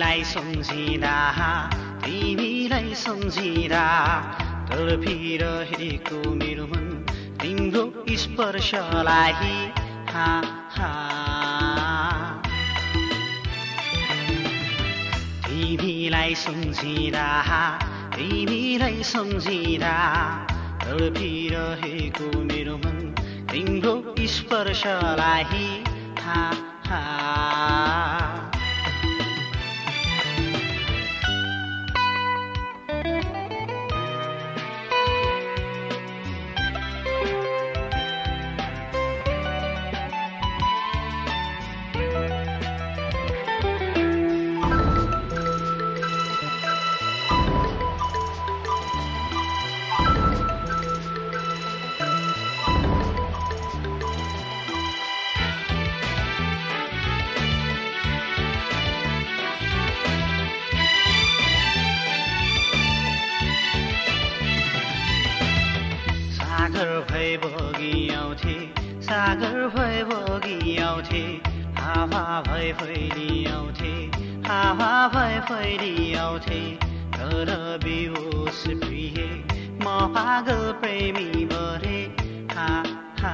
तिमीलाई सम्झिँदा तिमीलाई सम्झिँदा तडपिरहेको मेरो मन तिम्रो स्पर्शलाई हा हा तिमीलाई सम्झिँदा तिमीलाई सम्झिँदा तडपिरहेको मेरो मन तिम्रो स्पर्शलाई हा हा सागर भए बगी आउँथे सागर भए बगी आउँथे हावा भए फैली आउँथे हावा भए फैली आउँथे तर बेहोस प्रिय म पागल प्रेमी भरे हा हा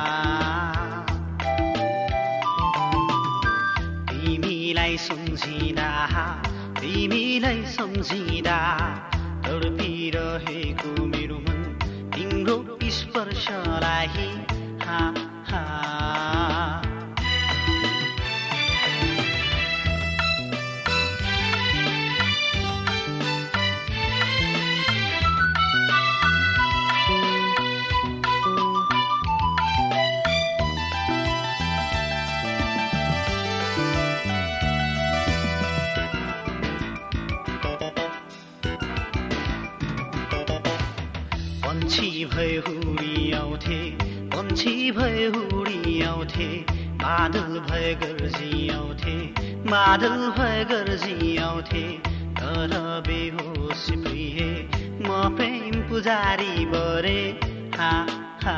तिमीलाई सम्झिँदा तिमीलाई सम्झिँदा तडपिरहेको मेरो मन तिम्रो स्पर्शलाई हा हा पंछी भए हुडी आउँथे पंछी भए हुडी आउँथे बादल भए गर्जी आउँथे बादल भए गर्जी आउँथे तर बेहोस प्रिय म प्रेम पुजारी बरे हा हा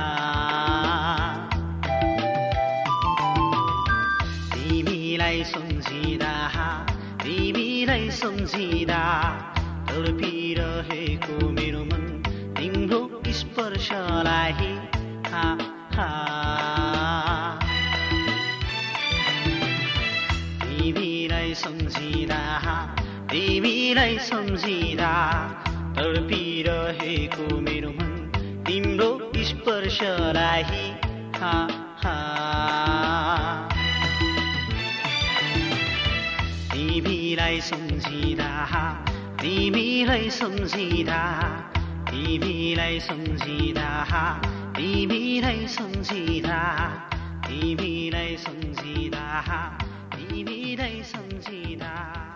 तिमीलाई सम्झिँदा तिमीलाई सम्झिँदा तडपिरहेको मेरो मन तिम्रो स्पर्शलाई हा हा तिमीलाई सम्झिँदा तिमीलाई सम्झिँदा तडपिरहेको मेरो मन तिम्रो स्पर्शलाई हा हा तिमीलाई सम्झिँदा तिमीलाई सम्झिँदा तिमीलाई सम्झिँदा तिमीलाई सम्झिँदा तिमीलाई सम्झिँदा तिमीलाई सम्झिँदा